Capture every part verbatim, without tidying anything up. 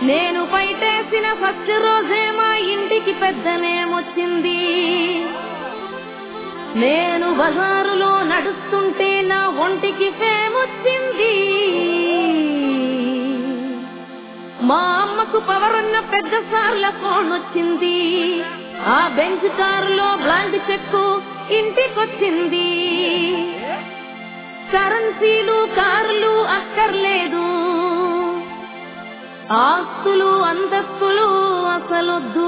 నేను బయటేసిన ఫస్ట్ రోజే మా ఇంటికి పెద్దనేమొచ్చింది. నేను బజారులో నడుస్తుంటే నా ఒంటికి ఫేమొచ్చింది. మా అమ్మకు పవర్ ఉన్న పెద్ద సార్ల ఫోన్ వచ్చింది. ఆ బెంచ్ కారులో బ్లాంక్ చెక్కు ఇంటికొచ్చింది. కరెన్సీలు కార్లు అక్కర్లేదు, ఆస్తులు అంతస్తులు అసలొద్దు.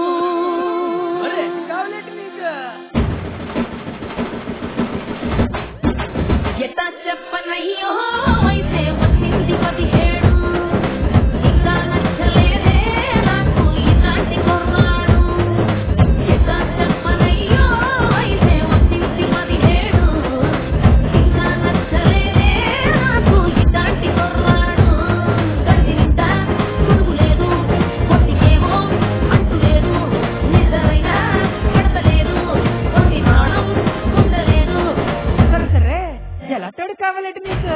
ఎట్టా చెప్పనయ్యో అయితే వచ్చింది పదిహేడు. ఇంకా నచ్చలేదే నాకు ఇలాంటి కుర్రాడు. ఎట్టా చెప్పనయ్యో అయితే వచ్చింది పదిహేడు. ఇంకా నచ్చలేదే నాకు ఇలాంటి కుర్రాడు. గడ్డి నిండా పురుగు లేదు, పొట్టికేమో అంటు లేదు, నిద్రైనా పడతలేదు, కొన్ని నాణం ఉండలేదు. సరే సరే ఎలాంటి కావాలంటే మీకు?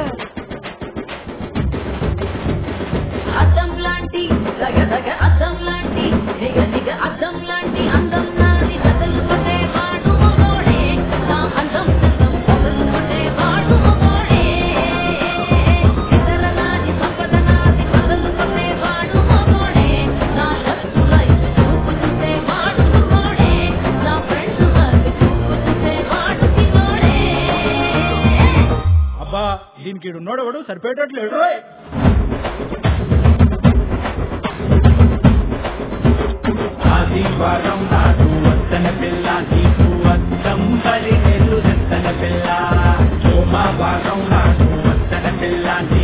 అద్దం లాంటి దగ దగ అద్దం లాంటి దిగ దిగ అద్దం లాంటి అందం నాది. కథలు కొట్టేవాడు మగోడే, నా అందం చందం కథలు కొట్టేవాడు మగోడే. ఇతర నాది సంపద నాది కథలు కొట్టేవాడు మగోడే. నా లెఫ్ట్ రైట్ చూపు చూసేవాడు మగోడే. నా ఫ్రెండ్స్ వారి చూపు చూసేవాడు మగోడే. అబ్బా దీనికి ఉన్నాడు సరిపోయేటట్లేడు. ఆదివారం నాడు వద్దన పిల్ల నీకు అద్దం పలికెలు రత్తన పిల్ల. సోమవారం నాడు వద్దన పిల్ల